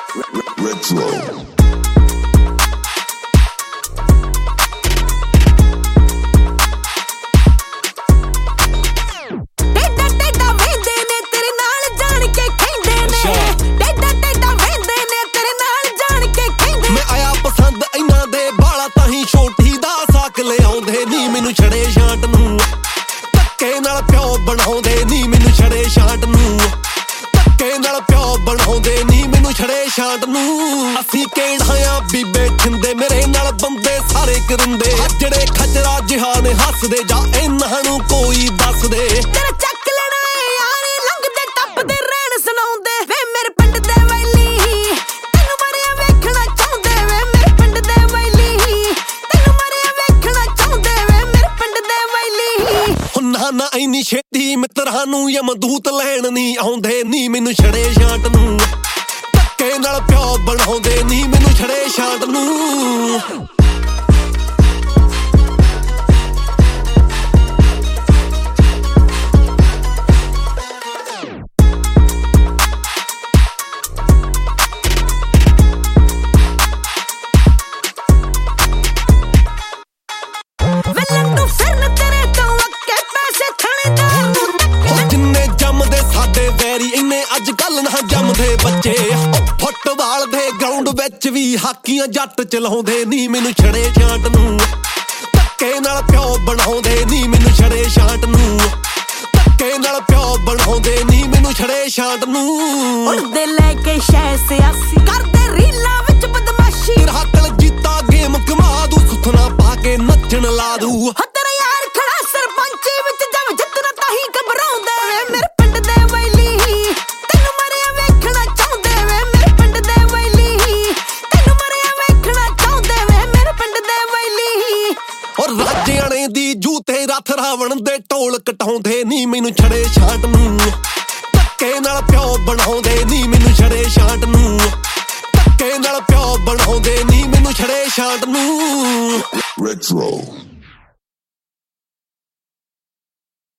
Retro. ਮੈਨੂੰ ਛੜੇ ਛਾਂਟ ਨੂੰ ਧੱਕੇ ਨਾਲ ਪਿਓ ਬਣਾਉਂਦੇ ਨੀ ਮੈਨੂੰ ਛੜੇ ਛਾਂਟ ਨੂੰ ਧੱਕੇ ਨਾਲ ਪਿਓ ਬਣਾਉਂਦੇ ਨੀ ਮੈਨੂੰ ਛੜੇ ਛਾਂਟ ਨੂੰ ਅਸੀਂ ਕਿਹੜਾ ਆ ਬੀਬੇ ਠਿੰਦੇ ਮੇਰੇ ਨਾਲ ਬੰਦੇ ਸਾਰੇ ਕਰਿੰਦੇ ਜਿਹੜੇ ਖਚਰਾ ਜਿਹਾ ਨੇ ਹੱਸਦੇ ਜਾਂ ਇਹਨਾਂ ਨੂੰ ਕੋਈ ਦੱਸਦੇ ਤੇਰਾ ਚੱਕ ਲੈਣਾ ਯਾਰ ਲੰਘਦੇ ਟੱਪਦੇ ਰਹਿਣ ਸੁਣਾਉਂਦੇ ਵੇ ਮੇਰੇ ਪਿੰਡ ਦੇ ਵੈਲੀ ਤੈਨੂੰ ਮਰਿਆ ਵੇਖਣਾ ਚਾਹੁੰਦੇ ਵੇ ਮੇਰੇ ਪਿੰਡ ਦੇ ਵੈਲੀ ਤੈਨੂੰ ਮਰਿਆ ਵੇਖਣਾ ਚਾਹੁੰਦੇ ਵੇ ਮੇਰੇ ਪਿੰਡ ਦੇ ਵੈਲੀ ਨਾ ਇੰਨੀ ਛੇਤੀ ਮਿੱਤਰਾਂ ਨੂੰ ਯਮਦੂਤ ਲੈਣ ਨੀ ਆਉਂਦੇ ਨੀ ਮੈਨੂੰ ਛੜੇ ਛਾਂਟ ਨੂੰ ਧੱਕੇ ਨਾਲ ਪਿਓ ਬਣਾਉਂਦੇ ਨੀ ਮੈਨੂੰ ਛੜੇ ਛਾਂਟ ਨੂੰ ਅੱਜ ਕੱਲ ਨਾ ਜੰਮਦੇ ਬੱਚੇ ਫੁੱਟਬਾਲ ਦੇ ਗਰਾਊਂਡ ਵਿੱਚ ਵੀ ਹਾਕੀਆਂ ਜੱਟ ਚਲਾਉਂਦੇ ਨੀ ਮੈਨੂੰ ਛੜੇ ਛਾਂਟ ਨੂੰ ਧੱਕੇ ਨਾਲ ਪਿਓ ਬਣਾਉਂਦੇ ਨੀ ਮੈਨੂੰ ਛੜੇ ਛਾਂਟ ਨੂੰ ਧੱਕੇ ਨਾਲ ਪਿਓ ਬਣਾਉਂਦੇ ਨੀ ਮੈਨੂੰ ਛੜੇ ਛਾਂਟ ਨੂੰ ਉੜਦੇ ਲੈ ਕੇ ਸ਼ੈ ਸਿਆਸੀ ਕਰਦੇ ਰੀਲਾਂ ਵਿੱਚ ਬਦਮਾਸ਼ੀ ਰਾਤਲ ਜੀਤਾ ਗੇਮ ਕਮਾ ਦੂ ਸੁਥਣਾ ਪਾ ਕੇ ਨੱਚਣ ਲਾ ਦੂ ਤੇਰਾ ਯਾਰ ਖੜਾ ਸਰਪੰਚੀ ਵਿੱਚ ਜਮ ਜਿੱਤਣਾ ਤਾਂ ਹੀ ਘਬਰਾਉਂਦਾ ਵੇ ਮੇਰੇ ਪਿੰਡ ਦੇ ਵੈਲੀ ਰਾਜਿਆਣੇ ਦੀ ਜੂਤੇ ਰੱਥ ਰਾਵਣ ਦੇ ਢੋਲ ਕਟਾਉਂਦੇ ਨੀ ਮੈਨੂੰ ਛੜੇ ਛਾਂਟ ਨੂੰ ਧੱਕੇ ਨਾਲ ਪਿਓ ਬਣਾਉਂਦੇ ਨੀ ਮੈਨੂੰ ਛੜੇ ਛਾਂਟ ਨੂੰ ਧੱਕੇ ਨਾਲ ਪਿਓ ਬਣਾਉਂਦੇ ਨੀ ਮੈਨੂੰ ਛੜੇ ਛਾਂਟ ਨੂੰ Retro.